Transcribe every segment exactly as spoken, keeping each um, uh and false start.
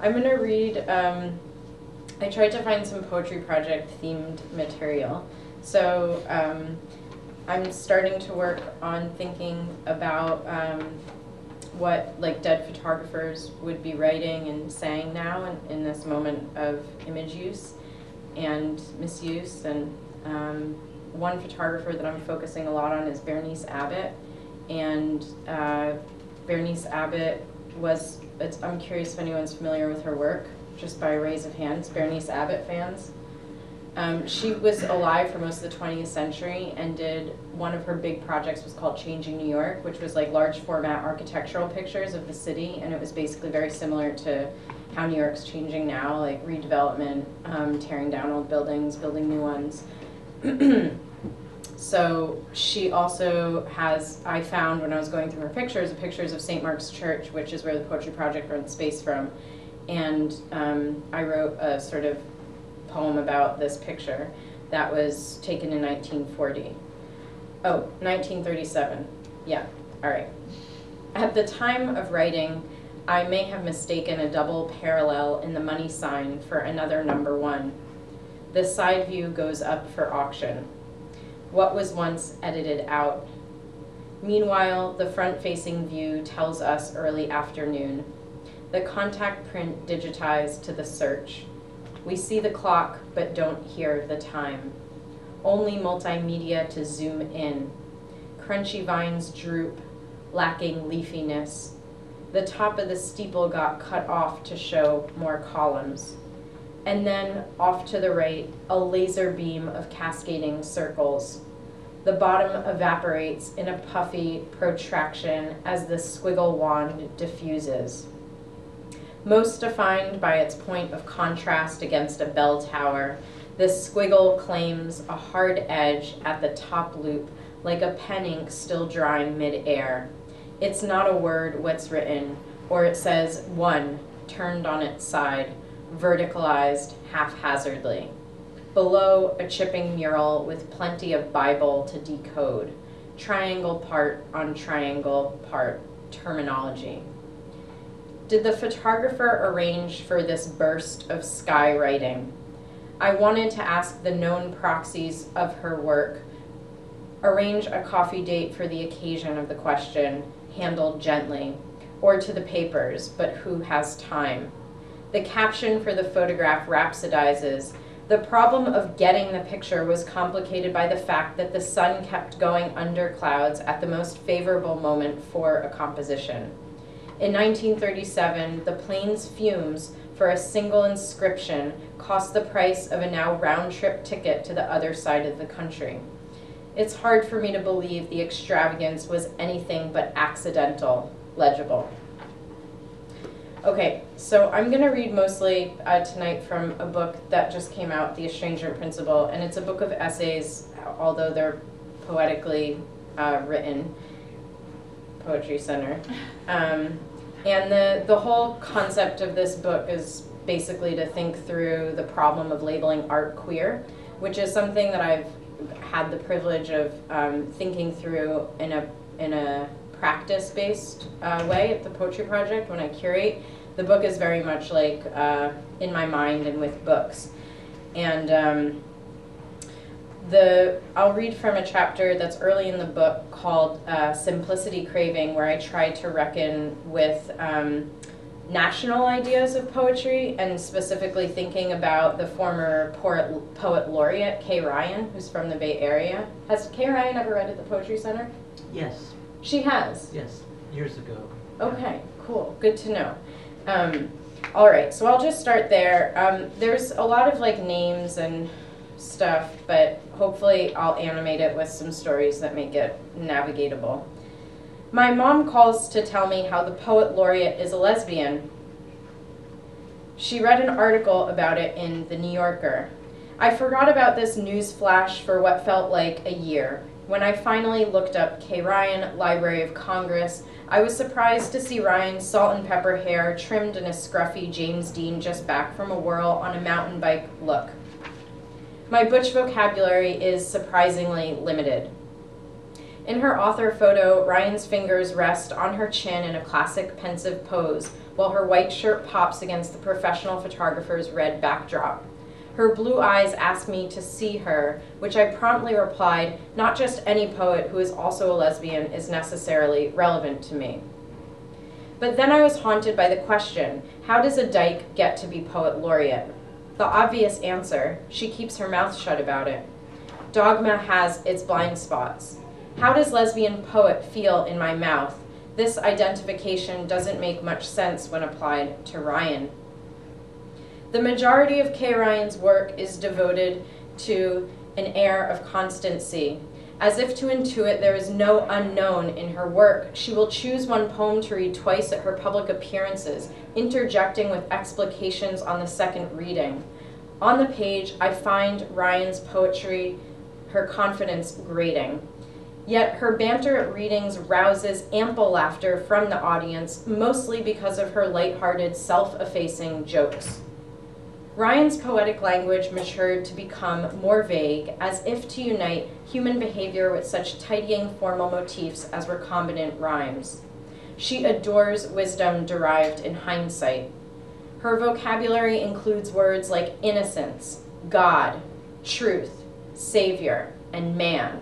I'm going to read, um, I tried to find some poetry project themed material. So um, I'm starting to work on thinking about um, what like dead photographers would be writing and saying now in, in this moment of image use and misuse. And um, one photographer that I'm focusing a lot on is Bernice Abbott. And uh, Bernice Abbott was, it's, I'm curious if anyone's familiar with her work, just by raise of hands, Bernice Abbott fans. Um, she was alive for most of the twentieth century and did, one of her big projects was called Changing New York, which was like large format architectural pictures of the city, and it was basically very similar to how New York's changing now, like redevelopment, um, tearing down old buildings, building new ones. So she also has, I found when I was going through her pictures, pictures of Saint Mark's Church, which is where the Poetry Project rents space from, and um, I wrote a sort of poem about this picture that was taken in nineteen forty. Oh, nineteen thirty-seven. Yeah, all right. At the time of writing, I may have mistaken a double parallel in the money sign for another number one. The side view goes up for auction. What was once edited out. Meanwhile, the front-facing view tells us early afternoon. The contact print digitized to the search. We see the clock, but don't hear the time. Only multimedia to zoom in. Crunchy vines droop, lacking leafiness. The top of the steeple got cut off to show more columns. And then, off to the right, a laser beam of cascading circles. The bottom evaporates in a puffy protraction as the squiggle wand diffuses. Most defined by its point of contrast against a bell tower, this squiggle claims a hard edge at the top loop, like a pen ink still drying mid-air. It's not a word what's written, or it says one, turned on its side, verticalized haphazardly. Below, a chipping mural with plenty of Bible to decode, triangle part on triangle part terminology. Did the photographer arrange for this burst of sky writing? I wanted to ask the known proxies of her work, arrange a coffee date for the occasion of the question, handled gently, or to the papers, but who has time? The caption for the photograph rhapsodizes. The problem of getting the picture was complicated by the fact that the sun kept going under clouds at the most favorable moment for a composition. In nineteen thirty-seven, the plane's fumes for a single inscription cost the price of a now round-trip ticket to the other side of the country. It's hard for me to believe the extravagance was anything but accidental, legible. Okay, so I'm going to read mostly uh, tonight from a book that just came out, The Estrangement Principle, and it's a book of essays, although they're poetically uh, written. Poetry Center. Um, and the, the whole concept of this book is basically to think through the problem of labeling art queer, which is something that I've had the privilege of um, thinking through in a, in a practice-based uh, way at the Poetry Project when I curate. The book is very much like uh, in my mind and with books. And um, The, I'll read from a chapter that's early in the book called uh, Simplicity Craving, where I try to reckon with um, national ideas of poetry, and specifically thinking about the former poet, poet laureate, Kay Ryan, who's from the Bay Area. Has Kay Ryan ever read at the Poetry Center? Yes. She has? Yes, years ago. Okay, cool, good to know. Um, all right, so I'll just start there. Um, there's a lot of like names and stuff, but hopefully I'll animate it with some stories that make it navigatable. My mom calls to tell me how the poet laureate is a lesbian. She read an article about it in The New Yorker. I forgot about this news flash for what felt like a year. When I finally looked up Kay Ryan, Library of Congress, I was surprised to see Ryan's salt and pepper hair trimmed in a scruffy James Dean just back from a whirl on a mountain bike look. My butch vocabulary is surprisingly limited. In her author photo, Ryan's fingers rest on her chin in a classic pensive pose, while her white shirt pops against the professional photographer's red backdrop. Her blue eyes ask me to see her, which I promptly replied, not just any poet who is also a lesbian is necessarily relevant to me. But then I was haunted by the question, how does a dyke get to be poet laureate? The obvious answer, she keeps her mouth shut about it. Dogma has its blind spots. How does lesbian poet feel in my mouth? This identification doesn't make much sense when applied to Ryan. The majority of Kay Ryan's work is devoted to an air of constancy. As if to intuit there is no unknown in her work, she will choose one poem to read twice at her public appearances, interjecting with explications on the second reading. On the page, I find Ryan's poetry, her confidence grating. Yet her banter at readings rouses ample laughter from the audience, mostly because of her lighthearted, self-effacing jokes. Ryan's poetic language matured to become more vague, as if to unite human behavior with such tidying formal motifs as recombinant rhymes. She adores wisdom derived in hindsight. Her vocabulary includes words like innocence, God, truth, savior, and man.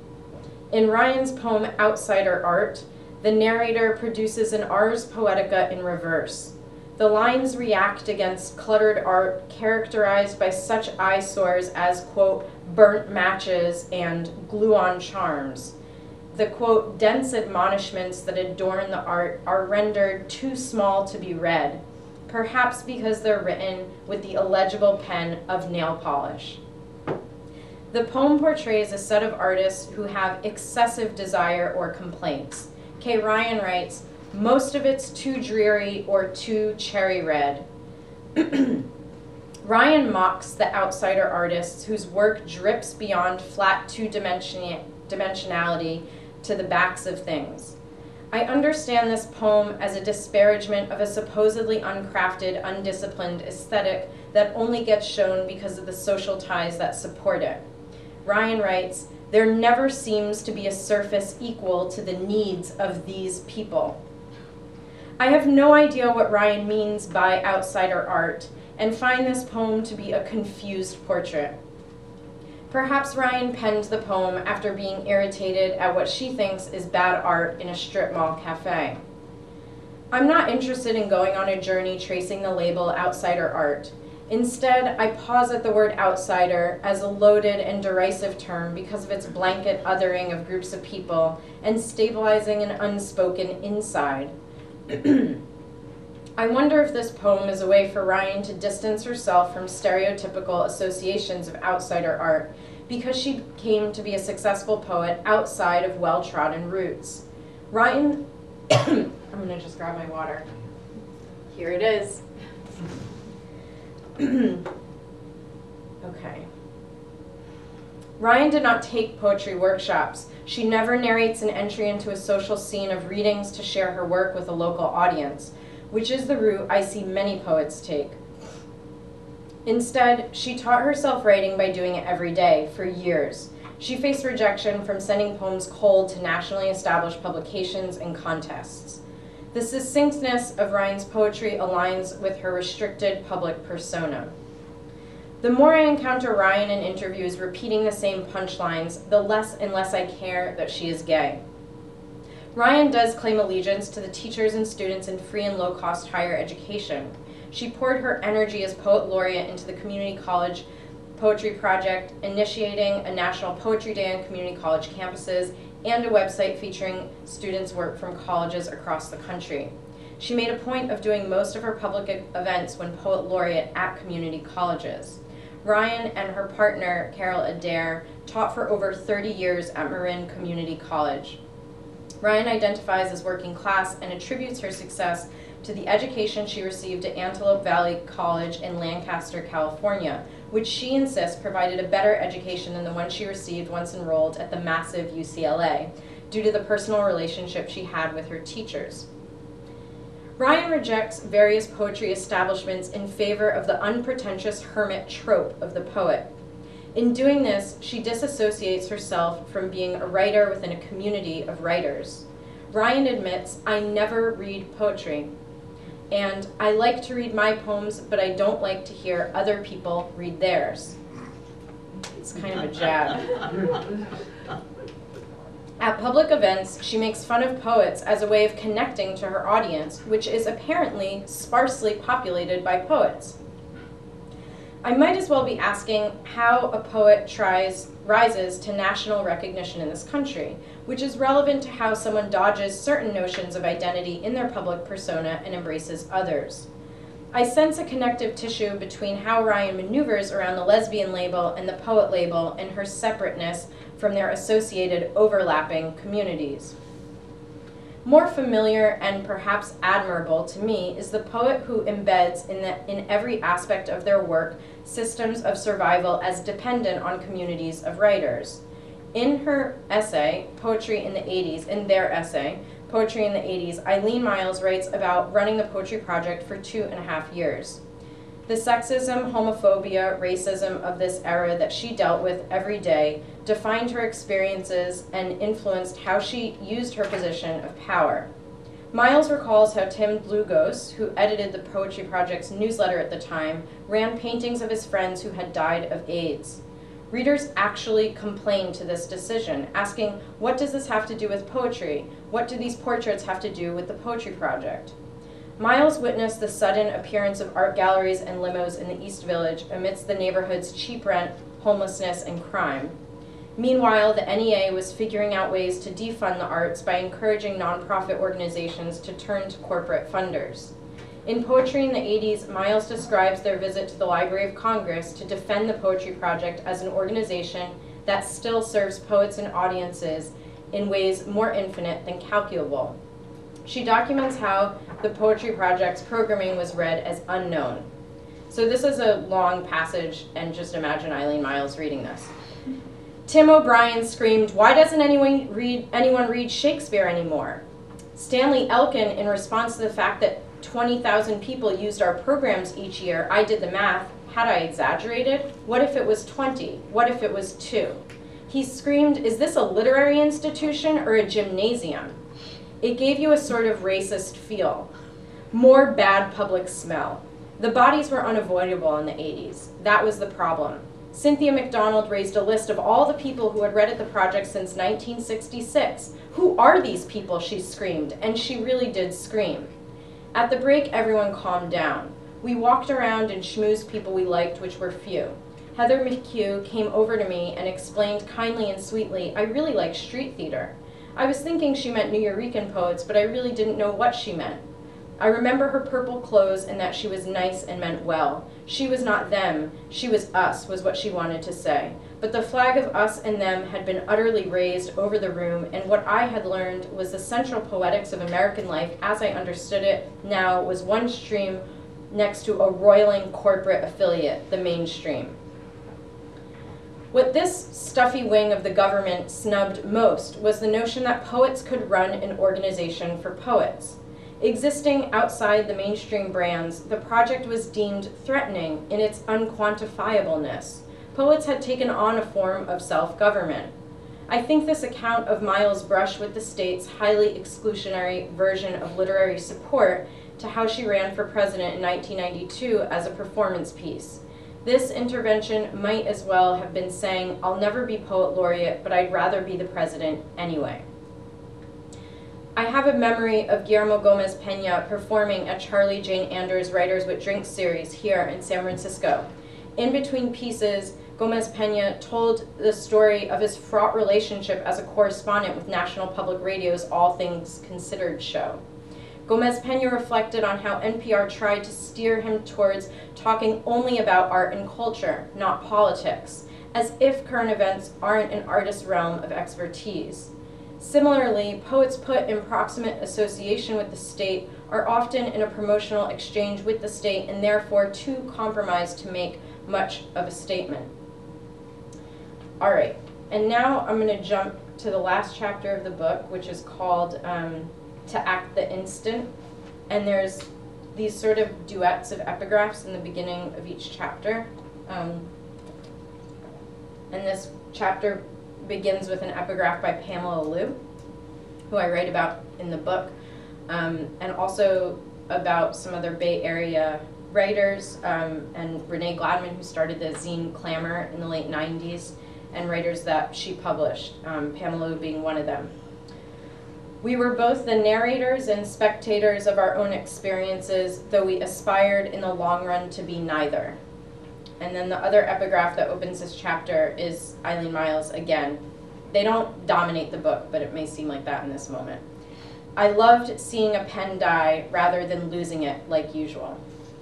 In Ryan's poem Outsider Art, the narrator produces an ars poetica in reverse. The lines react against cluttered art characterized by such eyesores as, quote, burnt matches and glue-on charms. The, quote, dense admonishments that adorn the art are rendered too small to be read, perhaps because they're written with the illegible pen of nail polish. The poem portrays a set of artists who have excessive desire or complaints. Kay Ryan writes, most of it's too dreary or too cherry red. Ryan mocks the outsider artists whose work drips beyond flat two-dimensionality to the backs of things. I understand this poem as a disparagement of a supposedly uncrafted, undisciplined aesthetic that only gets shown because of the social ties that support it. Ryan writes, there never seems to be a surface equal to the needs of these people. I have no idea what Ryan means by outsider art, and find this poem to be a confused portrait. Perhaps Ryan penned the poem after being irritated at what she thinks is bad art in a strip mall cafe. I'm not interested in going on a journey tracing the label outsider art. Instead, I pause at the word outsider as a loaded and derisive term because of its blanket othering of groups of people and stabilizing an unspoken inside. I wonder if this poem is a way for Ryan to distance herself from stereotypical associations of outsider art because she came to be a successful poet outside of well-trodden roots. Ryan, I'm gonna just grab my water. Here it is. Okay. Ryan did not take poetry workshops. She never narrates an entry into a social scene of readings to share her work with a local audience, which is the route I see many poets take. Instead, she taught herself writing by doing it every day for years. She faced rejection from sending poems cold to nationally established publications and contests. The succinctness of Ryan's poetry aligns with her restricted public persona. The more I encounter Ryan in interviews repeating the same punchlines, the less and less I care that she is gay. Ryan does claim allegiance to the teachers and students in free and low-cost higher education. She poured her energy as poet laureate into the community college poetry project, initiating a National Poetry Day on community college campuses and a website featuring students' work from colleges across the country. She made a point of doing most of her public events when poet laureate at community colleges. Ryan and her partner, Carol Adair, taught for over thirty years at Marin Community College. Ryan identifies as working class and attributes her success to the education she received at Antelope Valley College in Lancaster, California, which she insists provided a better education than the one she received once enrolled at the massive U C L A, due to the personal relationship she had with her teachers. Ryan rejects various poetry establishments in favor of the unpretentious hermit trope of the poet. In doing this, she disassociates herself from being a writer within a community of writers. Ryan admits, I never read poetry. And I like to read my poems, but I don't like to hear other people read theirs. It's kind of a jab. At public events, she makes fun of poets as a way of connecting to her audience, which is apparently sparsely populated by poets. I might as well be asking how a poet tries, rises to national recognition in this country, which is relevant to how someone dodges certain notions of identity in their public persona and embraces others. I sense a connective tissue between how Ryan maneuvers around the lesbian label and the poet label and her separateness from their associated overlapping communities. More familiar and perhaps admirable to me is the poet who embeds in, the, in every aspect of their work systems of survival as dependent on communities of writers. In her essay, Poetry in the eighties, in their essay, Poetry in the eighties, Eileen Myles writes about running the Poetry Project for two and a half years. The sexism, homophobia, racism of this era that she dealt with every day defined her experiences and influenced how she used her position of power. Myles recalls how Tim Dlugos, who edited the Poetry Project's newsletter at the time, ran paintings of his friends who had died of AIDS. Readers actually complained to this decision, asking, what does this have to do with poetry? What do these portraits have to do with the Poetry Project? Myles witnessed the sudden appearance of art galleries and limos in the East Village amidst the neighborhood's cheap rent, homelessness, and crime. Meanwhile, the N E A was figuring out ways to defund the arts by encouraging nonprofit organizations to turn to corporate funders. In Poetry in the eighties, Myles describes their visit to the Library of Congress to defend the Poetry Project as an organization that still serves poets and audiences in ways more infinite than calculable. She documents how the Poetry Project's programming was read as unknown. So this is a long passage, and just imagine Eileen Myles reading this. Tim O'Brien screamed, "Why doesn't anyone read, anyone read Shakespeare anymore?" Stanley Elkin, in response to the fact that twenty thousand people used our programs each year, I did the math, had I exaggerated? What if it was twenty? What if it was two? He screamed, "Is this a literary institution or a gymnasium?" It gave you a sort of racist feel. More bad public smell. The bodies were unavoidable in the eighties. That was the problem. Cynthia McDonald raised a list of all the people who had read at the project since nineteen sixty-six. Who are these people, she screamed, and she really did scream. At the break, everyone calmed down. We walked around and schmoozed people we liked, which were few. Heather McHugh came over to me and explained kindly and sweetly, I really like street theater. I was thinking she meant Nuyorican poets, but I really didn't know what she meant. I remember her purple clothes and that she was nice and meant well. She was not them, she was us, was what she wanted to say. But the flag of us and them had been utterly raised over the room, and what I had learned was the central poetics of American life as I understood it now was one stream next to a roiling corporate affiliate, the mainstream. What this stuffy wing of the government snubbed most was the notion that poets could run an organization for poets. Existing outside the mainstream brands, the project was deemed threatening in its unquantifiableness. Poets had taken on a form of self-government. I think this account of Myles' brush with the state's highly exclusionary version of literary support to how she ran for president in nineteen ninety-two as a performance piece. This intervention might as well have been saying, I'll never be poet laureate, but I'd rather be the president anyway. I have a memory of Guillermo Gomez Peña performing at Charlie Jane Anders' Writers with Drinks series here in San Francisco. In between pieces, Gomez Peña told the story of his fraught relationship as a correspondent with National Public Radio's All Things Considered show. Gomez Peña reflected on how N P R tried to steer him towards talking only about art and culture, not politics, as if current events aren't an artist's realm of expertise. Similarly, poets put in proximate association with the state are often in a promotional exchange with the state and therefore too compromised to make much of a statement. All right, and now I'm going to jump to the last chapter of the book, which is called um, To Act the Instant. And there's these sort of duets of epigraphs in the beginning of each chapter. Um, and this chapter begins with an epigraph by Pamela Liu, who I write about in the book. Um, and also about some other Bay Area writers, um, and Renee Gladman, who started the zine Clamor in the late nineties, and writers that she published, um, Pamela Wu being one of them. We were both the narrators and spectators of our own experiences, though we aspired in the long run to be neither. And then the other epigraph that opens this chapter is Eileen Myles again. They don't dominate the book, but it may seem like that in this moment. I loved seeing a pen die rather than losing it like usual.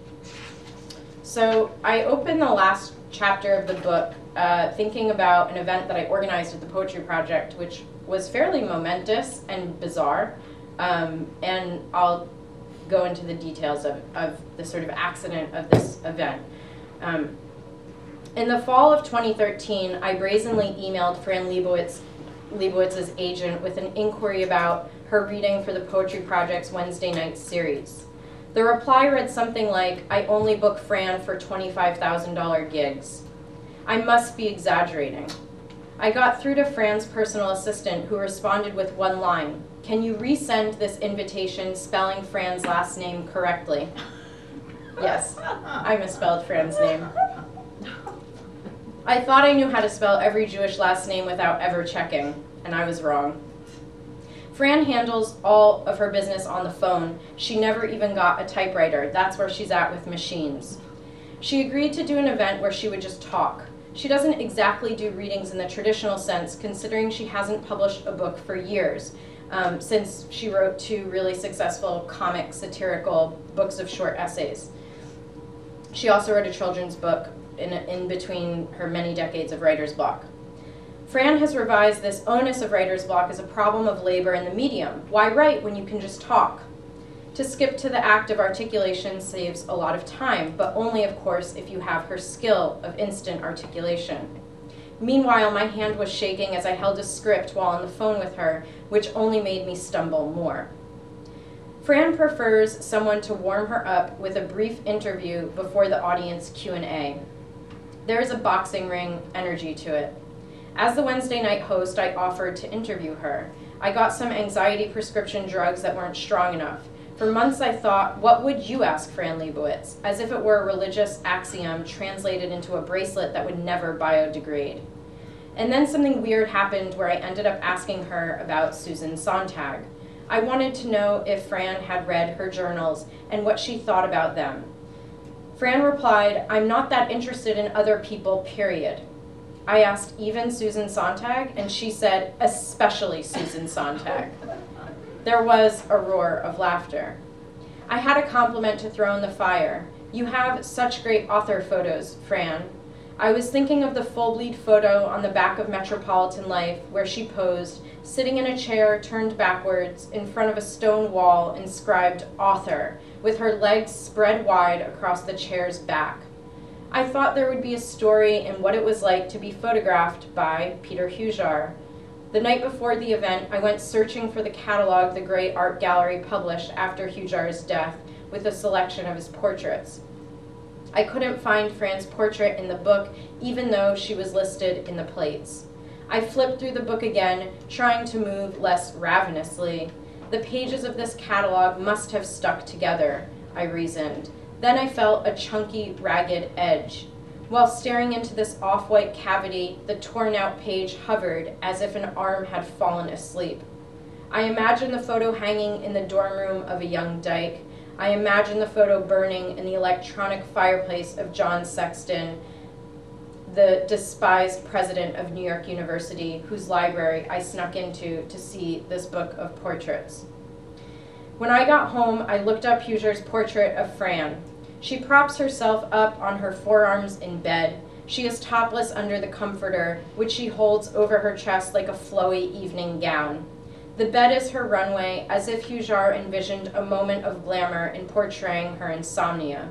So I opened the last chapter of the book uh, thinking about an event that I organized at the Poetry Project, which was fairly momentous and bizarre. Um, and I'll go into the details of, of the sort of accident of this event. Um, in the fall of twenty thirteen, I brazenly emailed Fran Lebowitz, Lebowitz's agent with an inquiry about her reading for the Poetry Project's Wednesday night series. The reply read something like, "I only book Fran for twenty-five thousand dollar gigs." I must be exaggerating. I got through to Fran's personal assistant, who responded with one line, "Can you resend this invitation spelling Fran's last name correctly?" Yes, I misspelled Fran's name. I thought I knew how to spell every Jewish last name without ever checking, and I was wrong. Fran handles all of her business on the phone. She never even got a typewriter. That's where she's at with machines. She agreed to do an event where she would just talk. She doesn't exactly do readings in the traditional sense, considering she hasn't published a book for years, um, since she wrote two really successful comic satirical books of short essays. She also wrote a children's book in, in between her many decades of writer's block. Fran has revised this onus of writer's block as a problem of labor in the medium. Why write when you can just talk? To skip to the act of articulation saves a lot of time, but only, of course, if you have her skill of instant articulation. Meanwhile, my hand was shaking as I held a script while on the phone with her, which only made me stumble more. Fran prefers someone to warm her up with a brief interview before the audience Q and A. There is a boxing ring energy to it. As the Wednesday night host, I offered to interview her. I got some anxiety prescription drugs that weren't strong enough. For months I thought, what would you ask Fran Lebowitz? As if it were a religious axiom translated into a bracelet that would never biodegrade. And then something weird happened where I ended up asking her about Susan Sontag. I wanted to know if Fran had read her journals and what she thought about them. Fran replied, "I'm not that interested in other people, period." I asked, "Even Susan Sontag?" And she said, "Especially Susan Sontag." There was a roar of laughter. I had a compliment to throw in the fire. "You have such great author photos, Fran." I was thinking of the full bleed photo on the back of Metropolitan Life where she posed, sitting in a chair turned backwards in front of a stone wall inscribed "Author," with her legs spread wide across the chair's back. I thought there would be a story in what it was like to be photographed by Peter Hujar. The night before the event, I went searching for the catalog the Gray Art Gallery published after Hujar's death with a selection of his portraits. I couldn't find Fran's portrait in the book, even though she was listed in the plates. I flipped through the book again, trying to move less ravenously. The pages of this catalog must have stuck together, I reasoned. Then I felt a chunky, ragged edge. While staring into this off-white cavity, the torn-out page hovered as if an arm had fallen asleep. I imagined the photo hanging in the dorm room of a young dyke. I imagined the photo burning in the electronic fireplace of John Sexton, the despised president of New York University, whose library I snuck into to see this book of portraits. When I got home, I looked up Hujar's portrait of Fran. She props herself up on her forearms in bed. She is topless under the comforter, which she holds over her chest like a flowy evening gown. The bed is her runway, as if Hujar envisioned a moment of glamour in portraying her insomnia.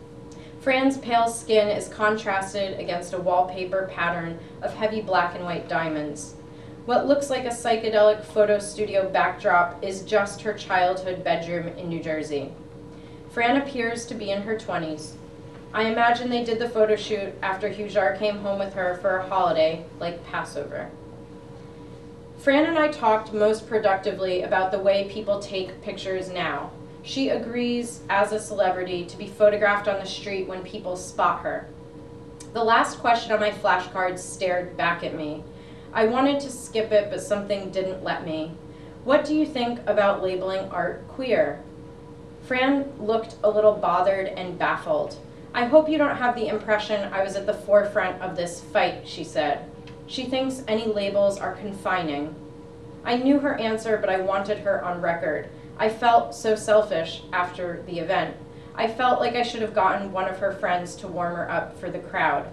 Fran's pale skin is contrasted against a wallpaper pattern of heavy black and white diamonds. What looks like a psychedelic photo studio backdrop is just her childhood bedroom in New Jersey. Fran appears to be in her twenties. I imagine they did the photo shoot after Hujar came home with her for a holiday, like Passover. Fran and I talked most productively about the way people take pictures now. She agrees, as a celebrity, to be photographed on the street when people spot her. The last question on my flashcards stared back at me. I wanted to skip it, but something didn't let me. What do you think about labeling art queer? Fran looked a little bothered and baffled. I hope you don't have the impression I was at the forefront of this fight, she said. She thinks any labels are confining. I knew her answer, but I wanted her on record. I felt so selfish after the event. I felt like I should have gotten one of her friends to warm her up for the crowd.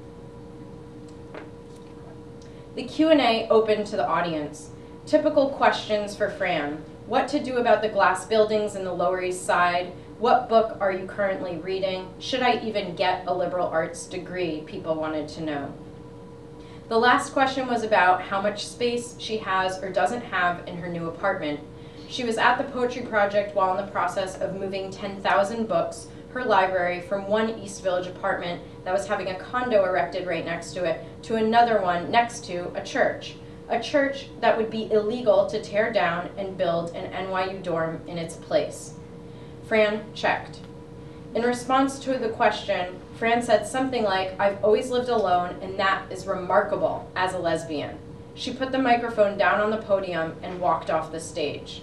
The Q and A opened to the audience. Typical questions for Fran. What to do about the glass buildings in the Lower East Side? What book are you currently reading? Should I even get a liberal arts degree? People wanted to know. The last question was about how much space she has or doesn't have in her new apartment. She was at the Poetry Project while in the process of moving ten thousand books, her library, from one East Village apartment that was having a condo erected right next to it to another one next to a church. A church that would be illegal to tear down and build an N Y U dorm in its place. Fran checked. In response to the question, Fran said something like, I've always lived alone, and that is remarkable as a lesbian. She put the microphone down on the podium and walked off the stage.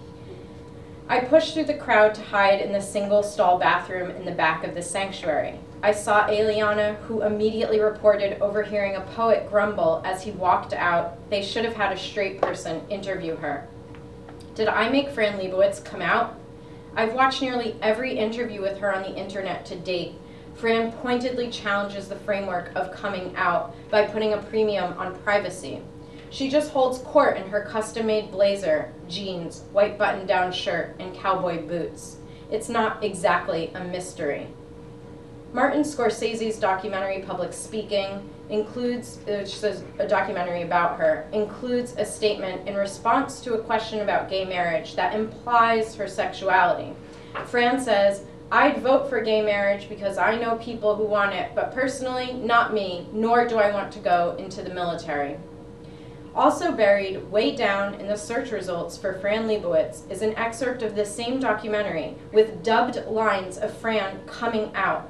I pushed through the crowd to hide in the single-stall bathroom in the back of the sanctuary. I saw Eliana, who immediately reported overhearing a poet grumble as he walked out, they should have had a straight person interview her. Did I make Fran Lebowitz come out? I've watched nearly every interview with her on the internet to date. Fran pointedly challenges the framework of coming out by putting a premium on privacy. She just holds court in her custom-made blazer, jeans, white button-down shirt, and cowboy boots. It's not exactly a mystery. Martin Scorsese's documentary Public Speaking includes, which is a documentary about her, includes a statement in response to a question about gay marriage that implies her sexuality. Fran says, I'd vote for gay marriage because I know people who want it, but personally, not me, nor do I want to go into the military. Also buried way down in the search results for Fran Lebowitz is an excerpt of this same documentary with dubbed lines of Fran coming out.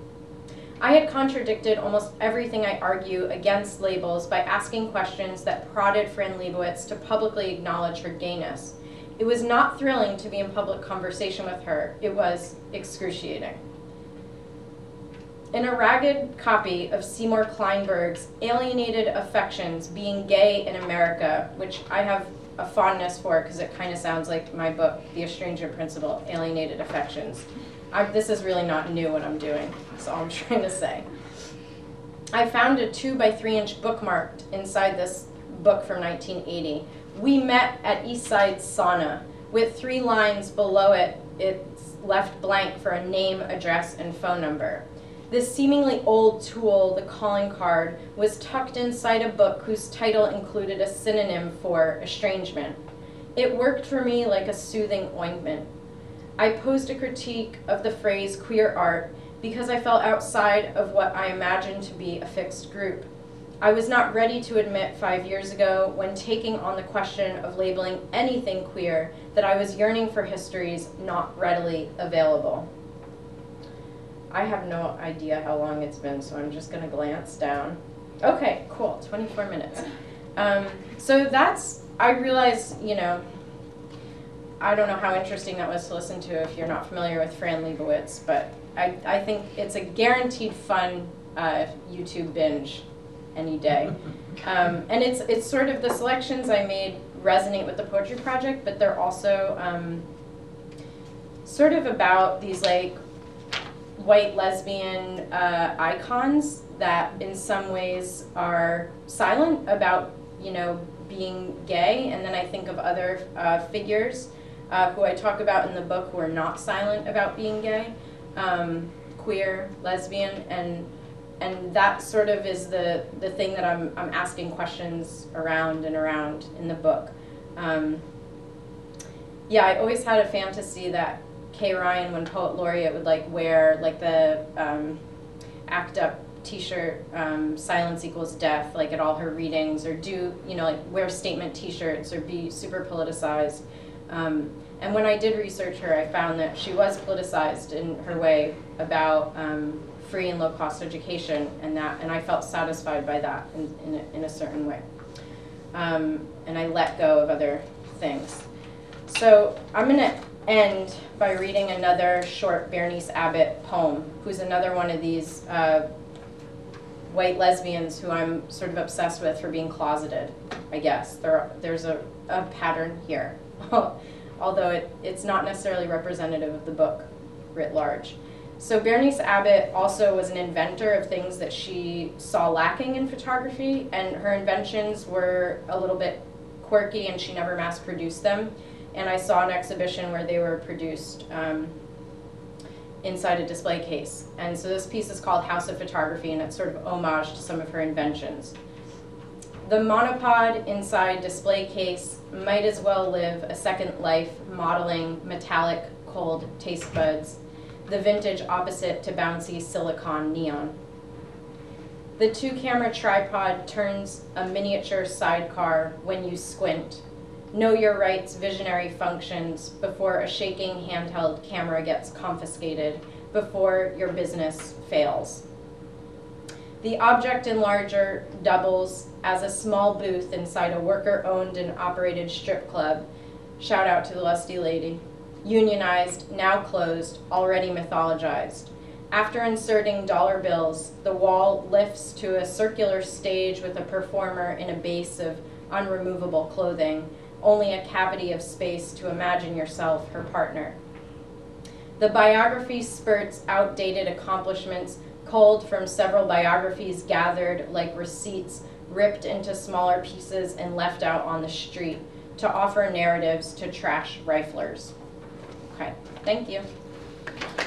I had contradicted almost everything I argue against labels by asking questions that prodded Fran Lebowitz to publicly acknowledge her gayness. It was not thrilling to be in public conversation with her. It was excruciating. In a ragged copy of Seymour Kleinberg's Alienated Affections, Being Gay in America, which I have a fondness for because it kind of sounds like my book, The Estrangement Principle, Alienated Affections. I, this is really not new what I'm doing, that's all I'm trying to say. I found a two by three inch bookmarked inside this book from nineteen eighty. We met at Eastside Sauna, with three lines below it, it's left blank for a name, address, and phone number. This seemingly old tool, the calling card, was tucked inside a book whose title included a synonym for estrangement. It worked for me like a soothing ointment. I posed a critique of the phrase queer art because I felt outside of what I imagined to be a fixed group. I was not ready to admit five years ago, when taking on the question of labeling anything queer, that I was yearning for histories not readily available. I have no idea how long it's been, so I'm just going to glance down. Okay, cool, twenty-four minutes. Um, so that's, I realize, you know, I don't know how interesting that was to listen to if you're not familiar with Fran Lebowitz, but I, I think it's a guaranteed fun uh, YouTube binge any day. Um, and it's, it's sort of the selections I made resonate with the Poetry Project, but they're also um, sort of about these like white lesbian uh, icons that in some ways are silent about, you know, being gay, and then I think of other uh, figures uh, who I talk about in the book who are not silent about being gay, um, queer, lesbian, and and that sort of is the the thing that I'm I'm asking questions around and around in the book. Um, yeah, I always had a fantasy that Kay Ryan, when Poet Laureate, would like wear like the um, ACT UP t-shirt, um, silence equals death, like at all her readings, or do, you know, like wear statement t-shirts or be super politicized. Um, And when I did research her, I found that she was politicized in her way about um, free and low-cost education, and that, and I felt satisfied by that in, in, a, in a certain way. Um, and I let go of other things. So I'm going to end by reading another short Berenice Abbott poem, who's another one of these uh, white lesbians who I'm sort of obsessed with for being closeted, I guess. There, there's a, a pattern here, although it, it's not necessarily representative of the book writ large. So Berenice Abbott also was an inventor of things that she saw lacking in photography, and her inventions were a little bit quirky and she never mass produced them. And I saw an exhibition where they were produced um, inside a display case. And so this piece is called House of Photography, and it's sort of homage to some of her inventions. The monopod inside display case might as well live a second life modeling metallic cold taste buds, the vintage opposite to bouncy silicon neon. The two-camera tripod turns a miniature sidecar when you squint. Know your rights visionary functions before a shaking handheld camera gets confiscated, before your business fails. The object enlarger doubles as a small booth inside a worker-owned and operated strip club. Shout out to the lusty lady. Unionized, now closed, already mythologized. After inserting dollar bills, the wall lifts to a circular stage with a performer in a base of unremovable clothing, only a cavity of space to imagine yourself her partner. The biography spurts outdated accomplishments culled from several biographies gathered like receipts, ripped into smaller pieces and left out on the street to offer narratives to trash riflers. Okay, thank you.